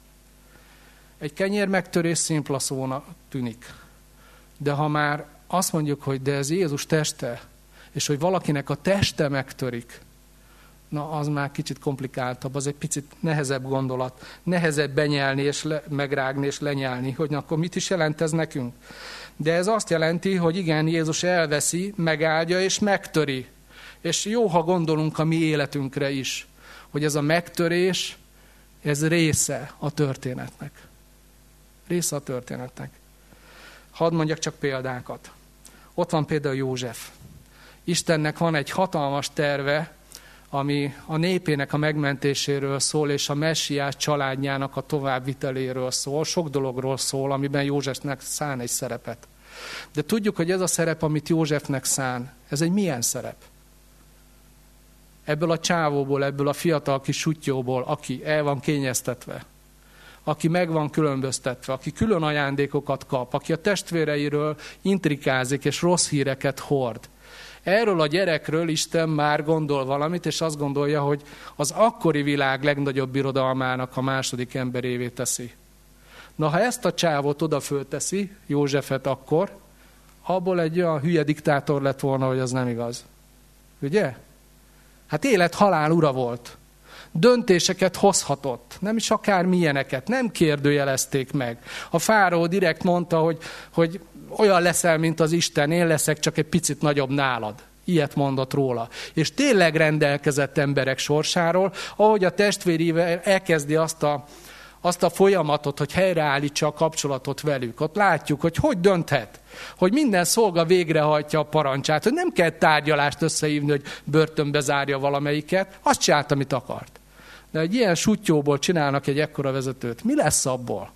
Egy kenyér megtörés szimpla szónak tűnik. De ha már azt mondjuk, hogy de ez Jézus teste, és hogy valakinek a teste megtörik, na az már kicsit komplikáltabb, az egy picit nehezebb gondolat, nehezebb benyelni és megrágni és lenyelni, hogy akkor mit is jelent ez nekünk. De ez azt jelenti, hogy igen, Jézus elveszi, megáldja és megtöri. És jó, ha gondolunk a mi életünkre is, hogy ez a megtörés, ez része a történetnek. Része a történetnek. Hadd mondjak csak példákat. Ott van például József. Istennek van egy hatalmas terve, ami a népének a megmentéséről szól, és a messiás családjának a továbbviteléről szól. Sok dologról szól, amiben Józsefnek szán egy szerepet. De tudjuk, hogy ez a szerep, amit Józsefnek szán, ez egy milyen szerep? Ebből a csávóból, ebből a fiatal kis sutyóból, aki el van kényeztetve, aki meg van különböztetve, aki külön ajándékokat kap, aki a testvéreiről intrikázik és rossz híreket hord. Erről a gyerekről Isten már gondol valamit, és azt gondolja, hogy az akkori világ legnagyobb birodalmának a második emberévé teszi. Na, ha ezt a csávot oda fölteszi, Józsefet akkor, abból egy olyan hülye diktátor lett volna, hogy az nem igaz. Ugye? Hát élet-halál ura volt. Döntéseket hozhatott, nem is akármilyeneket, nem kérdőjelezték meg. A fáraó direkt mondta, hogy olyan leszel, mint az Isten, én leszek csak egy picit nagyobb nálad. Ilyet mondott róla. És tényleg rendelkezett emberek sorsáról, ahogy a testvérével elkezdi azt a folyamatot, hogy helyreállítsa a kapcsolatot velük. Ott látjuk, hogy dönthet. Hogy minden szolga végrehajtja a parancsát, hogy nem kell tárgyalást összehívni, hogy börtönbe zárja valamelyiket, azt csinált, amit akart. De egy ilyen sutyóból csinálnak egy ekkora vezetőt. Mi lesz abból?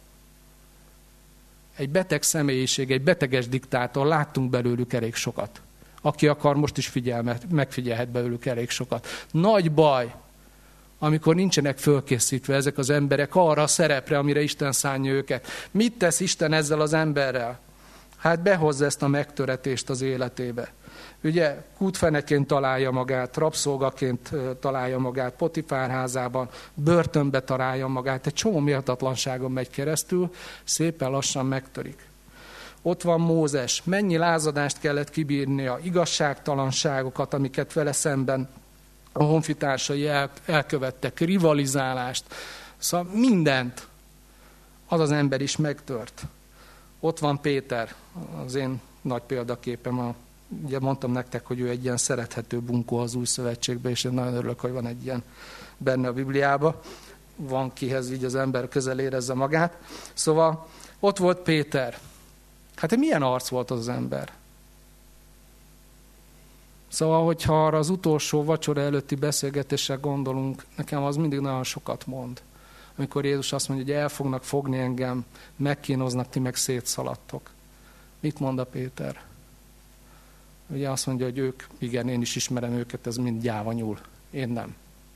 Egy beteg személyiség, egy beteges diktátor, láttunk belőlük elég sokat. Aki akar, most is megfigyelhet belőlük elég sokat. Nagy baj, amikor nincsenek fölkészítve ezek az emberek arra a szerepre, amire Isten szánja őket. Mit tesz Isten ezzel az emberrel? Hát behozza ezt a megtöretést az életébe. Ugye kútfeneként találja magát, rabszolgaként találja magát, Potifár házában, börtönbe találja magát, egy csomó méltatlanságon megy keresztül, szépen lassan megtörik. Ott van Mózes, mennyi lázadást kellett kibírnia, igazságtalanságokat, amiket vele szemben a honfitársai elkövettek, rivalizálást, szóval mindent az ember is megtört. Ott van Péter, az én nagy példaképem, ugye mondtam nektek, hogy ő egy ilyen szerethető bunkó az Új Szövetségben, és én nagyon örülök, hogy van egy ilyen benne a Bibliában. Van kihez így az ember közel érezze magát. Szóval ott volt Péter. Hát milyen arc volt az ember? Szóval, hogyha arra az utolsó vacsora előtti beszélgetésre gondolunk, nekem az mindig nagyon sokat mond. Amikor Jézus azt mondja, hogy el fognak fogni engem, megkínoznak, ti meg szétszaladtok. Mit mond a Péter? Ugye azt mondja, hogy ők, igen, én is ismerem őket, ez mind gyáva nyúl. Én nem.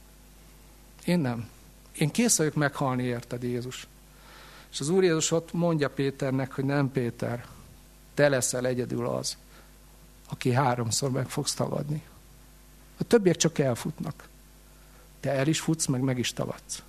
Én nem. Én kész vagyok meghalni, érted, Jézus? És az Úr Jézus ott mondja Péternek, hogy nem, Péter, te leszel egyedül az, aki 3-szor meg fogsz tagadni. A többiek csak elfutnak. Te el is futsz, meg is tagadsz.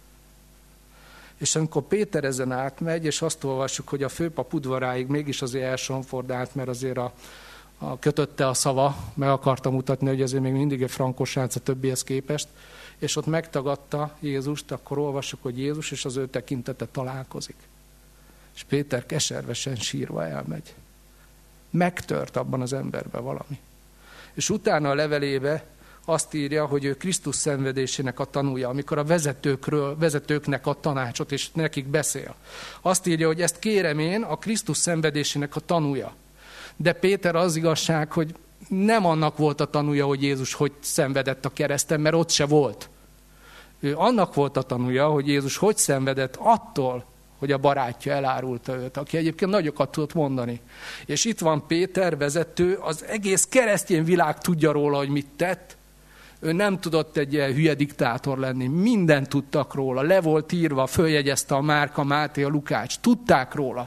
És amikor Péter ezen átmegy, és azt olvassuk, hogy a főpap udvaráig mégis azért elsonfordált, mert azért kötötte a szava, meg akarta mutatni, hogy azért még mindig egy frankos srác a többihez képest, és ott megtagadta Jézust, akkor olvassuk, hogy Jézus és az ő tekintete találkozik. És Péter keservesen sírva elmegy. Megtört abban az emberben valami. És utána a levelébe azt írja, hogy ő Krisztus szenvedésének a tanúja, amikor a vezetőknek ad tanácsot, és nekik beszél. Azt írja, hogy ezt kérem én, a Krisztus szenvedésének a tanúja. De Péter az igazság, hogy nem annak volt a tanúja, hogy Jézus hogy szenvedett a kereszten, mert ott se volt. Ő annak volt a tanúja, hogy Jézus hogy szenvedett attól, hogy a barátja elárulta őt, aki egyébként nagyokat tudott mondani. És itt van Péter, vezető, az egész keresztény világ tudja róla, hogy mit tett. Ő nem tudott egy ilyen hülye diktátor lenni. Mindent tudtak róla. Le volt írva, följegyezte a Márka, Máté, a Lukács. Tudták róla.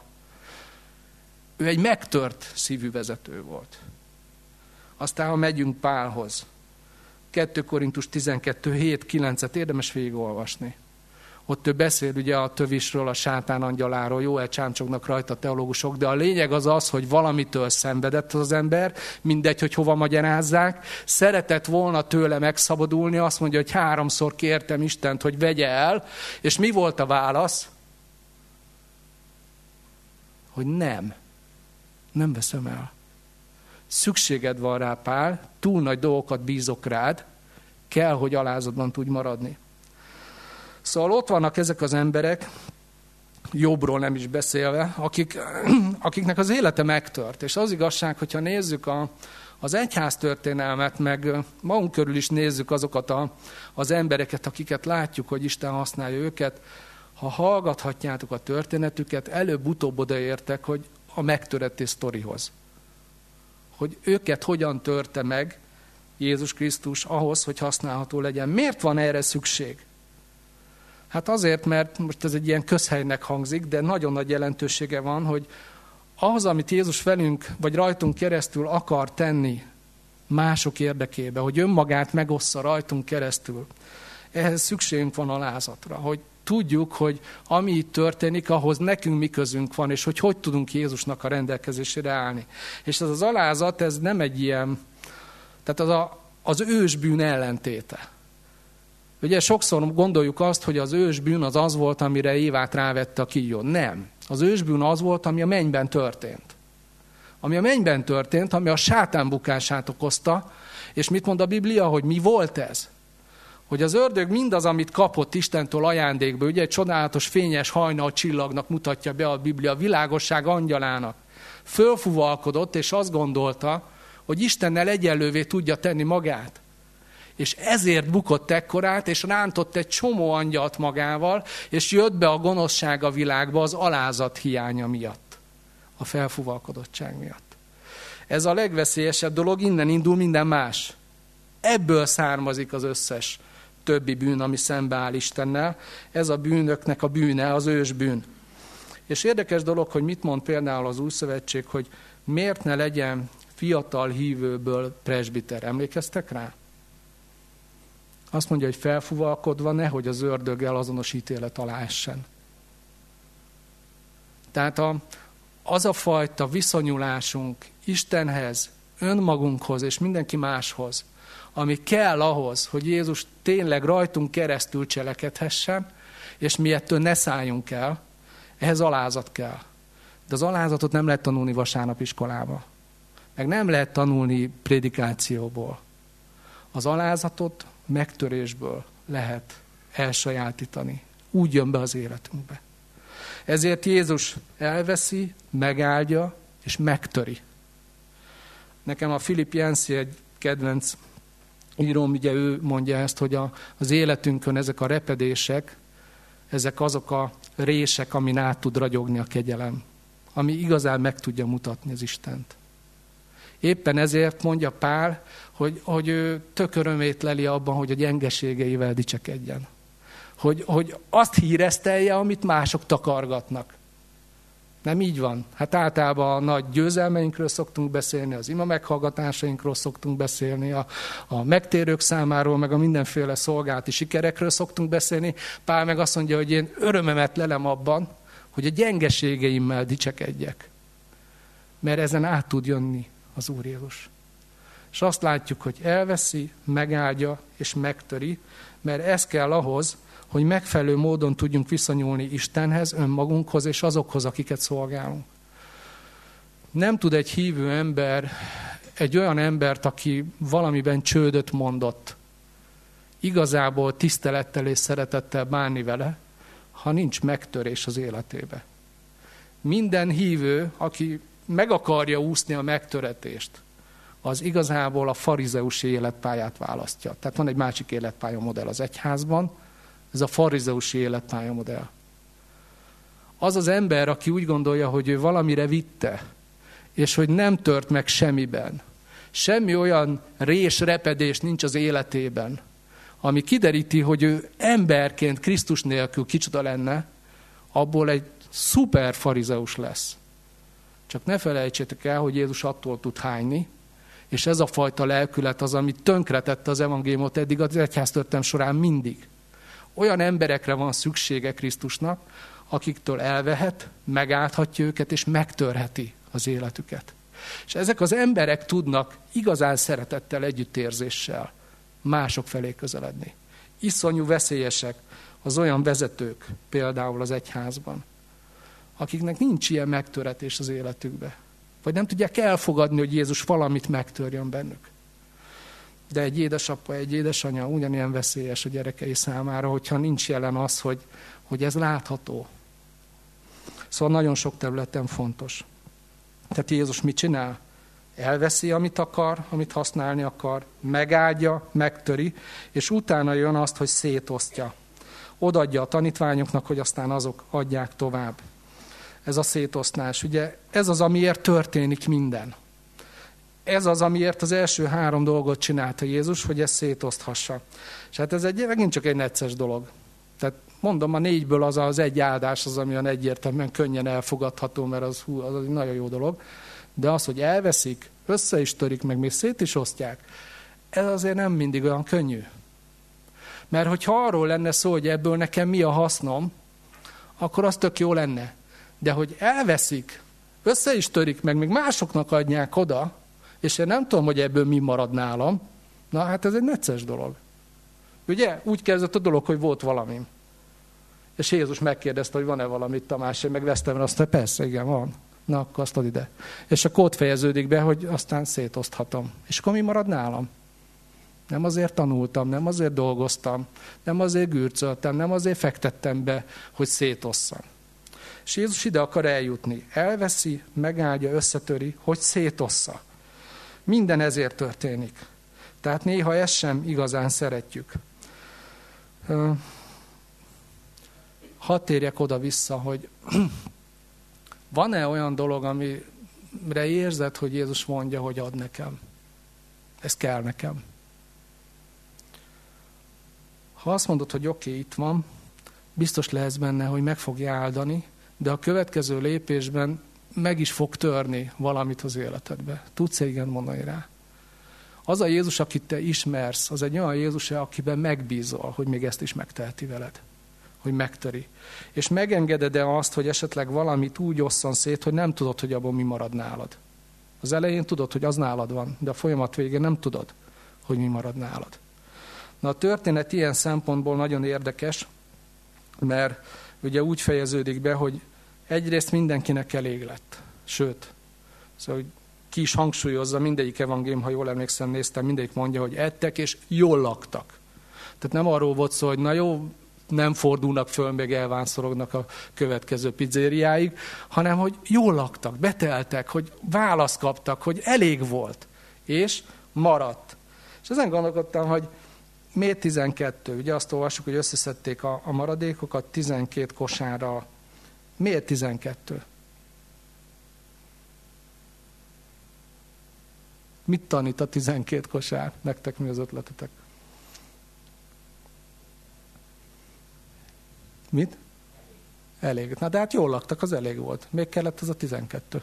Ő egy megtört szívű vezető volt. Aztán, ha megyünk Pálhoz, 2 Korintus 12, 7-9-et érdemes végigolvasni. Ott ő beszél ugye a tövisről, a sátán angyaláról, jó, elcsámcsognak rajta a teológusok, de a lényeg az, hogy valamitől szenvedett az ember, mindegy, hogy hova magyarázzák, szeretett volna tőle megszabadulni, azt mondja, hogy 3-szor kértem Istent, hogy vegye el, és mi volt a válasz? Hogy nem veszem el. Szükséged van rá, Pál, túl nagy dolgokat bízok rád, kell, hogy alázatban tudj maradni. Szóval ott vannak ezek az emberek, Jobbról nem is beszélve, akiknek az élete megtört. És az igazság, hogyha nézzük az egyház történelmet, meg magunk körül is nézzük azokat az embereket, akiket látjuk, hogy Isten használja őket, ha hallgathatjátok a történetüket, előbb-utóbb odaértek, hogy a megtöretés sztorihoz. Hogy őket hogyan törte meg Jézus Krisztus ahhoz, hogy használható legyen. Miért van erre szükség? Hát azért, mert most ez egy ilyen közhelynek hangzik, de nagyon nagy jelentősége van, hogy ahhoz, amit Jézus velünk, vagy rajtunk keresztül akar tenni mások érdekébe, hogy önmagát megossza rajtunk keresztül, ehhez szükségünk van alázatra, hogy tudjuk, hogy ami itt történik, ahhoz nekünk mi közünk van, és hogy tudunk Jézusnak a rendelkezésére állni. És ez az alázat, ez nem egy ilyen, tehát az ősbűn ellentéte. Ugye sokszor gondoljuk azt, hogy az ősbűn az volt, amire Évát rávette a kígyó. Nem. Az ősbűn az volt, ami a mennyben történt. Ami a mennyben történt, ami a sátán bukását okozta, és mit mond a Biblia, hogy mi volt ez? Hogy az ördög mindaz, amit kapott Istentől ajándékba, ugye egy csodálatos fényes hajnal csillagnak mutatja be a Biblia, a világosság angyalának. Fölfuvalkodott, és azt gondolta, hogy Istennel egyenlővé tudja tenni magát. És ezért bukott ekkorát, és rántott egy csomó angyalt magával, és jött be a gonoszság a világba az alázat hiánya miatt. A felfuvalkodottság miatt. Ez a legveszélyesebb dolog, innen indul minden más. Ebből származik az összes többi bűn, ami szembeáll Istennel. Ez a bűnöknek a bűne, az ősbűn. És érdekes dolog, hogy mit mond például az Új Szövetség, hogy miért ne legyen fiatal hívőből presbiter. Emlékeztek rá? Azt mondja, hogy felfuvalkodva nehogy az ördöggel azonos ítélet alá essen. Tehát az a fajta viszonyulásunk Istenhez, önmagunkhoz és mindenki máshoz, ami kell ahhoz, hogy Jézus tényleg rajtunk keresztül cselekedhessen, és mi ettől ne szálljunk el, ehhez alázat kell. De az alázatot nem lehet tanulni vasárnapiskolába. Meg nem lehet tanulni prédikációból. Az alázatot megtörésből lehet elsajátítani. Úgy jön be az életünkbe. Ezért Jézus elveszi, megáldja és megtöri. Nekem a Philip Yancey egy kedvenc íróm, ugye ő mondja ezt, hogy az életünkön ezek a repedések, ezek azok a rések, amin át tud ragyogni a kegyelem, ami igazán meg tudja mutatni az Istent. Éppen ezért mondja Pál, hogy ő tök örömét leli abban, hogy a gyengeségeivel dicsekedjen. Hogy azt híresztelje, amit mások takargatnak. Nem így van. Hát általában a nagy győzelmeinkről szoktunk beszélni, az ima meghallgatásainkról szoktunk beszélni, a megtérők számáról, meg a mindenféle szolgálati sikerekről szoktunk beszélni. Pál meg azt mondja, hogy én örömemet lelem abban, hogy a gyengeségeimmel dicsekedjek. Mert ezen át tud jönni az Úr Jézus. És azt látjuk, hogy elveszi, megáldja és megtöri, mert ez kell ahhoz, hogy megfelelő módon tudjunk viszonyulni Istenhez, önmagunkhoz és azokhoz, akiket szolgálunk. Nem tud egy hívő ember, egy olyan embert, aki valamiben csődöt mondott, igazából tisztelettel és szeretettel bánni vele, ha nincs megtörés az életébe. Minden hívő, aki meg akarja úszni a megtöretést, az igazából a farizeusi életpályát választja. Tehát van egy másik életpályamodell az egyházban, ez a farizeusi életpályamodell. Az az ember, aki úgy gondolja, hogy ő valamire vitte, és hogy nem tört meg semmiben. Semmi olyan rés-repedés nincs az életében, ami kideríti, hogy ő emberként Krisztus nélkül kicsoda lenne, abból egy szuper farizeus lesz. Csak ne felejtsétek el, hogy Jézus attól tud hányni, és ez a fajta lelkület az, ami tönkretette az evangéliumot eddig az egyháztörténelem során mindig. Olyan emberekre van szüksége Krisztusnak, akiktől elvehet, megállhatja őket, és megtörheti az életüket. És ezek az emberek tudnak igazán szeretettel, együttérzéssel mások felé közeledni. Iszonyú veszélyesek az olyan vezetők, például az egyházban, akiknek nincs ilyen megtöretés az életükbe. Vagy nem tudják elfogadni, hogy Jézus valamit megtörjön bennük. De egy édesapa, egy édesanya ugyanilyen veszélyes a gyerekei számára, hogyha nincs jelen az, hogy ez látható. Szóval nagyon sok területen fontos. Tehát Jézus mit csinál? Elveszi, amit akar, amit használni akar, megáldja, megtöri, és utána jön azt, hogy szétosztja. Odaadja a tanítványoknak, hogy aztán azok adják tovább. Ez a szétosztás. Ugye ez az, amiért történik minden. Ez az, amiért az első 3 dolgot csinálta Jézus, hogy ezt szétoszthassa. És hát ez megint csak egy necces dolog. Tehát mondom, a 4-ből az egy áldás az, ami olyan egyértelműen könnyen elfogadható, mert az egy nagyon jó dolog. De az, hogy elveszik, össze is törik, meg még szét is osztják, ez azért nem mindig olyan könnyű. Mert hogyha arról lenne szó, hogy ebből nekem mi a hasznom, akkor az tök jó lenne. De hogy elveszik, össze is törik, meg még másoknak adják oda, és én nem tudom, hogy ebből mi marad nálam, na hát ez egy necces dolog. Ugye? Úgy kezdett a dolog, hogy volt valamim. És Jézus megkérdezte, hogy van-e valamit, Tamás, én megvesztem, azt mondta, persze, igen, van. Na, akkor azt add ide. És akkor ott fejeződik be, hogy aztán szétoszthatom. És akkor mi marad nálam? Nem azért tanultam, nem azért dolgoztam, nem azért gürcöltem, nem azért fektettem be, hogy szétosszam. És Jézus ide akar eljutni. Elveszi, megáldja, összetöri, hogy szétossza. Minden ezért történik. Tehát néha ezt sem igazán szeretjük. Hadd térjek oda-vissza, hogy van-e olyan dolog, amire érzed, hogy Jézus mondja, hogy ad nekem? Ez kell nekem. Ha azt mondod, hogy oké, itt van, biztos lehetsz benne, hogy meg fogja áldani, de a következő lépésben meg is fog törni valamit az életedbe. Tudsz-e igen mondani rá? Az a Jézus, akit te ismersz, az egy olyan Jézus, akiben megbízol, hogy még ezt is megteheti veled. Hogy megtöri. És megengeded-e azt, hogy esetleg valamit úgy osszon szét, hogy nem tudod, hogy abban mi marad nálad. Az elején tudod, hogy az nálad van, de a folyamat végén nem tudod, hogy mi marad nálad. Na, a történet ilyen szempontból nagyon érdekes, mert ugye úgy fejeződik be, hogy egyrészt mindenkinek elég lett. Sőt, szóval ki is hangsúlyozza, mindegyik evangélium, ha jól emlékszem, néztem, mindegyik mondja, hogy ettek és jól laktak. Tehát nem arról volt szó, hogy na jó, nem fordulnak föl, meg elvánszorognak a következő pizzériáig, hanem hogy jól laktak, beteltek, hogy választ kaptak, hogy elég volt, és maradt. És ezen gondolkodtam, hogy miért 12? Ugye azt olvassuk, hogy összeszedték a maradékokat 12 kosárra. Miért 12? Mit tanít a 12 kosár? Nektek mi az ötletetek? Mit? Elég. Na de hát jól laktak, az elég volt. Még kellett az a 12?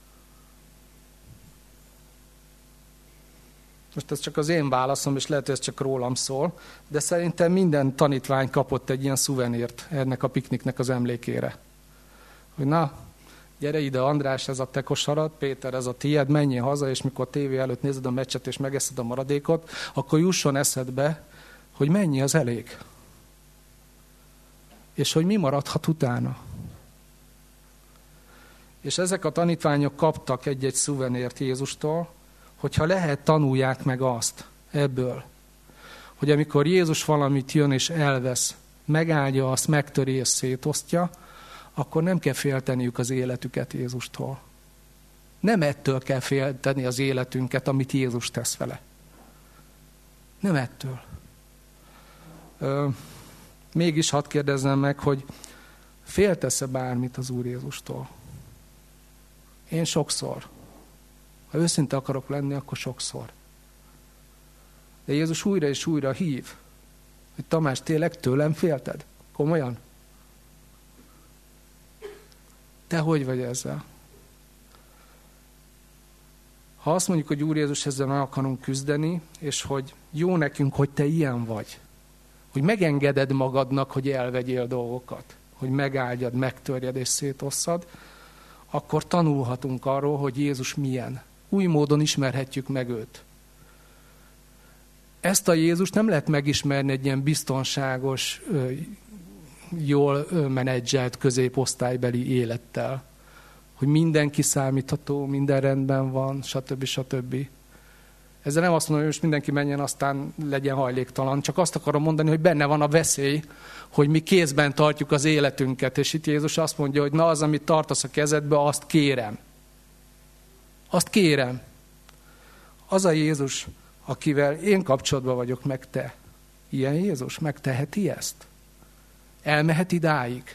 Most ez csak az én válaszom, és lehet, hogy ez csak rólam szól, de szerintem minden tanítvány kapott egy ilyen szuvenírt ennek a pikniknek az emlékére. Hogy na, gyere ide András, ez a te kosarat, Péter, ez a tiéd, menjél haza, és mikor tévé előtt nézed a meccset, és megeszed a maradékot, akkor jusson eszedbe, hogy mennyi az elég. És hogy mi maradhat utána. És ezek a tanítványok kaptak egy-egy szuvenért Jézustól, hogyha lehet, tanulják meg azt ebből, hogy amikor Jézus valamit jön és elvesz, megáldja azt, megtöri és szétosztja, akkor nem kell félteniük az életüket Jézustól. Nem ettől kell félteni az életünket, amit Jézus tesz vele. Nem ettől. Mégis hadd kérdezzem meg, hogy féltesz-e bármit az Úr Jézustól? Én sokszor. Ha őszinte akarok lenni, akkor sokszor. De Jézus újra és újra hív, hogy Tamás, tényleg tőlem félted? Komolyan? Te hogy vagy ezzel? Ha azt mondjuk, hogy Úr Jézus, ezzel meg akarunk küzdeni, és hogy jó nekünk, hogy te ilyen vagy, hogy megengeded magadnak, hogy elvegyél dolgokat, hogy megáldjad, megtörjed és szétosszad, akkor tanulhatunk arról, hogy Jézus milyen. Új módon ismerhetjük meg őt. Ezt a Jézust nem lehet megismerni egy ilyen biztonságos, jól menedzselt középosztálybeli élettel. Hogy mindenki számítható, minden rendben van, stb. Ezzel nem azt mondom, hogy most mindenki menjen, aztán legyen hajléktalan. Csak azt akarom mondani, hogy benne van a veszély, hogy mi kézben tartjuk az életünket. És itt Jézus azt mondja, hogy na az, amit tartasz a kezedbe, azt kérem. Azt kérem. Az a Jézus, akivel én kapcsolatban vagyok, meg te. Ilyen Jézus megteheti ezt? Elmehet idáig?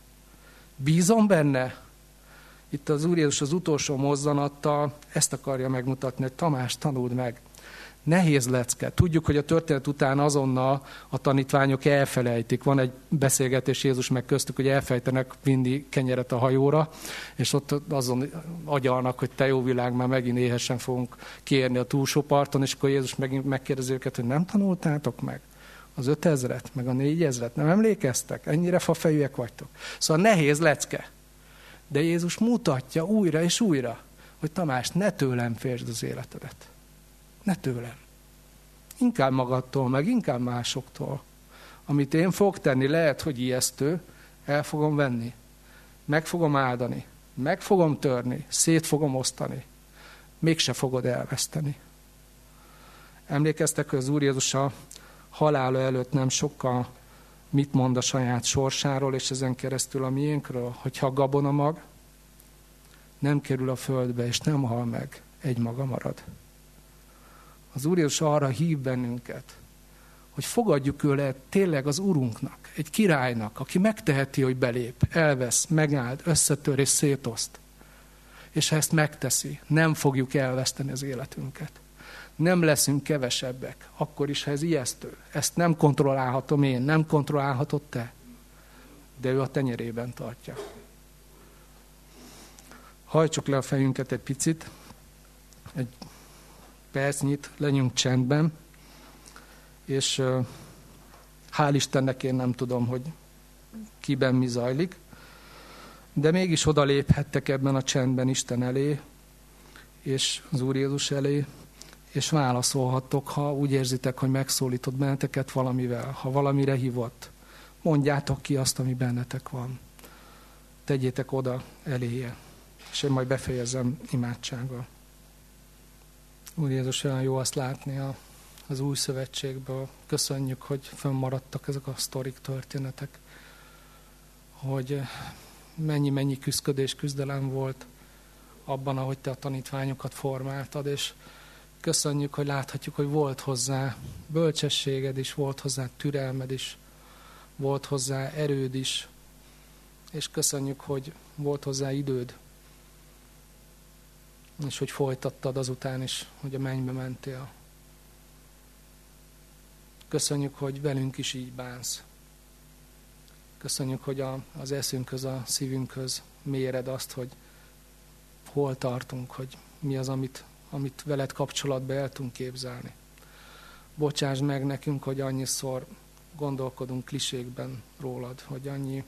Bízom benne? Itt az Úr Jézus az utolsó mozzanattal ezt akarja megmutatni, hogy Tamás, tanuld meg. Nehéz lecke. Tudjuk, hogy a történet után azonnal a tanítványok elfelejtik. Van egy beszélgetés Jézus meg köztük, hogy elfejtenek vinni kenyeret a hajóra, és ott azon agyalnak, hogy te jó világ, már megint éhesen fogunk kérni a túlsó parton, és akkor Jézus megint megkérdezi őket, hogy nem tanultátok meg az 5000-et, meg a 4000-et, nem emlékeztek? Ennyire fafejűek vagytok. Szóval nehéz lecke. De Jézus mutatja újra és újra, hogy Tamás, ne tőlem féltsd az életedet. Ne tőlem. Inkább magadtól, meg inkább másoktól. Amit én fogok tenni, lehet, hogy ijesztő, el fogom venni. Meg fogom áldani. Meg fogom törni. Szét fogom osztani. Mégse fogod elveszteni. Emlékeztek, hogy az Úr Jézus a halála előtt nem sokkal mit mond a saját sorsáról, és ezen keresztül a miénkről? Hogyha a gabonamag nem kerül a földbe, és nem hal meg, egy maga marad. Az Úr Jézus arra hív bennünket, hogy fogadjuk őle tényleg az Urunknak, egy királynak, aki megteheti, hogy belép, elvesz, megáld, összetör és szétoszt. És ha ezt megteszi, nem fogjuk elveszteni az életünket. Nem leszünk kevesebbek, akkor is, ha ez ijesztő. Ezt nem kontrollálhatom én, nem kontrollálhatod te, de ő a tenyerében tartja. Hajtsuk le a fejünket egy picit, egy percnyit, legyünk csendben, és hál' Istennek én nem tudom, hogy kiben mi zajlik, de mégis oda léphettek ebben a csendben Isten elé, és az Úr Jézus elé, és válaszolhattok, ha úgy érzitek, hogy megszólított benneteket valamivel, ha valamire hívott. Mondjátok ki azt, ami bennetek van. Tegyétek oda eléje, és én majd befejezem imádsággal. Úr Jézus, olyan jó azt látni az új szövetségből. Köszönjük, hogy fönnmaradtak ezek a sztorik, történetek, hogy mennyi küszködés, küzdelem volt abban, ahogy te a tanítványokat formáltad, és köszönjük, hogy láthatjuk, hogy volt hozzá bölcsességed is, volt hozzá türelmed is, volt hozzá erőd is, és köszönjük, hogy volt hozzá időd, és hogy folytattad azután is, hogy a mennybe mentél. Köszönjük, hogy velünk is így bánsz. Köszönjük, hogy az eszünkhöz, a szívünkhöz méred azt, hogy hol tartunk, hogy mi az, amit veled kapcsolatban el tudunk képzelni. Bocsásd meg nekünk, hogy annyiszor gondolkodunk klisékben rólad, hogy annyi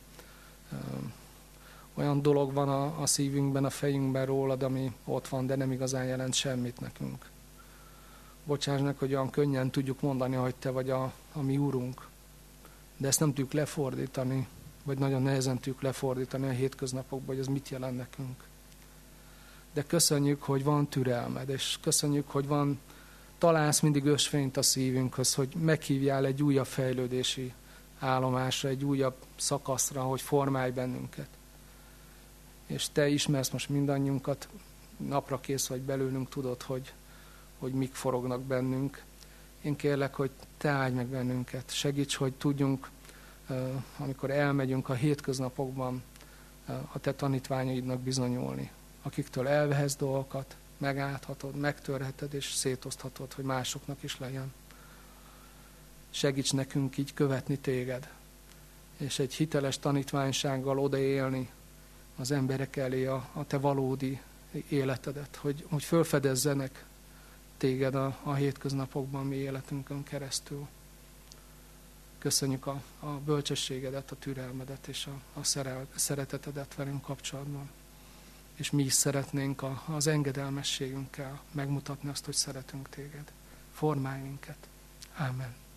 olyan dolog van a szívünkben, a fejünkben rólad, ami ott van, de nem igazán jelent semmit nekünk. Bocsáss meg, hogy olyan könnyen tudjuk mondani, hogy te vagy a mi Úrunk, de ezt nem tudjuk lefordítani, vagy nagyon nehezen tudjuk lefordítani a hétköznapokban, hogy ez mit jelent nekünk. De köszönjük, hogy van türelmed, és köszönjük, hogy találsz mindig ösvényt a szívünkhöz, hogy meghívjál egy újabb fejlődési állomásra, egy újabb szakaszra, hogy formálj bennünket. És te ismersz most mindannyiunkat, napra kész vagy belőlünk, tudod, hogy mik forognak bennünk. Én kérlek, hogy te áldj meg bennünket, segíts, hogy tudjunk, amikor elmegyünk a hétköznapokban, a te tanítványaidnak bizonyulni, akiktől elvehetsz dolgokat, megállhatod, megtörheted és szétoszthatod, hogy másoknak is legyen. Segíts nekünk így követni téged, és egy hiteles tanítványsággal odaélni az emberek elé a te valódi életedet, hogy felfedezzenek téged a hétköznapokban, mi életünkön keresztül. Köszönjük a bölcsességedet, a türelmedet és a szeretetedet velünk kapcsolatban. És mi is szeretnénk az engedelmességünkkel megmutatni azt, hogy szeretünk téged. Formálj minket. Ámen.